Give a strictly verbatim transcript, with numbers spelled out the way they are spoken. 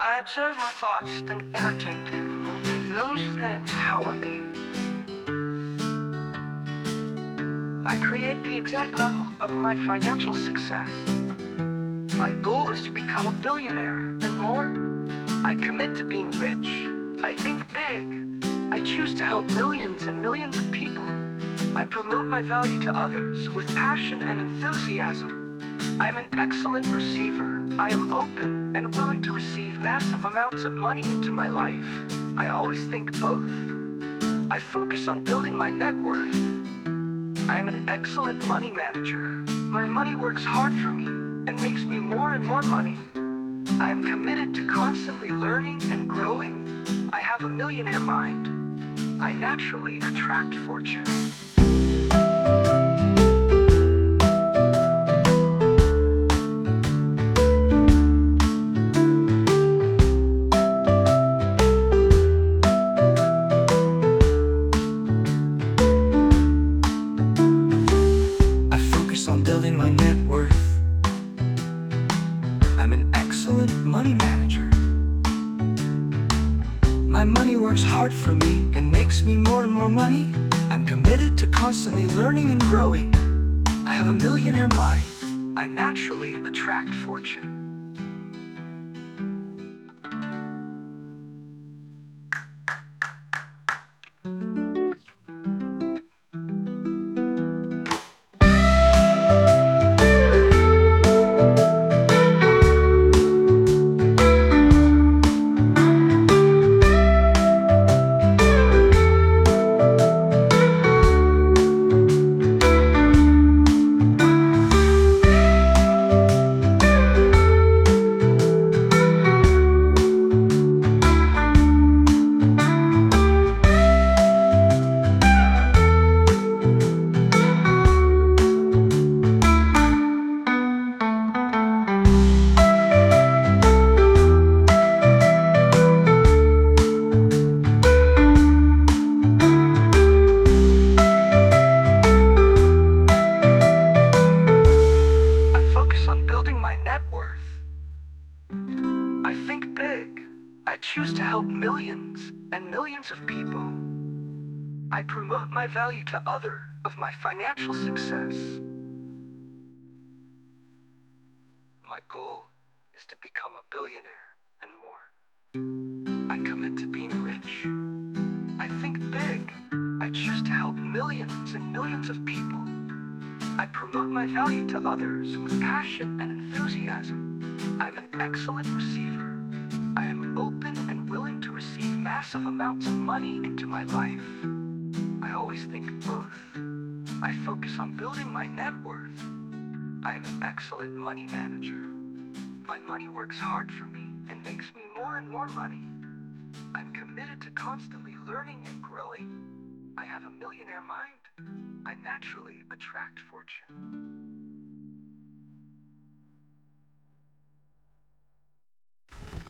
I observe my thoughts and entertain them. Those that empower me. I create the exact level of my financial success. My goal is to become a billionaire and more. I commit to being rich. I think big. I choose to help millions and millions of people. I promote my value to others with passion and enthusiasm. I'm an excellent receiver. I am open and willing to receive massive amounts of money into my life. I always think both. I focus on building my net worth. I am an excellent money manager. My money works hard for me and makes me more and more money. I am committed to constantly learning and growing. I have a millionaire mind. I naturally attract fortune. On building my net worth. I'm an excellent money manager. My money works hard for me and makes me more and more money. I'm committed to constantly learning and growing. I have a millionaire mind. I naturally attract fortune. I think big. I choose to help millions and millions of people. I promote my value to others of my financial success. My goal is to become a billionaire and more. I commit to being rich. I think big. I choose to help millions and millions of people. I promote my value to others with passion and enthusiasm. I'm an excellent receiver. I am open and willing to receive massive amounts of money into my life. I always think both. I focus on building my net worth. I am an excellent money manager. My money works hard for me and makes me more and more money. I'm committed to constantly learning and growing. I have a millionaire mind. I naturally attract fortune.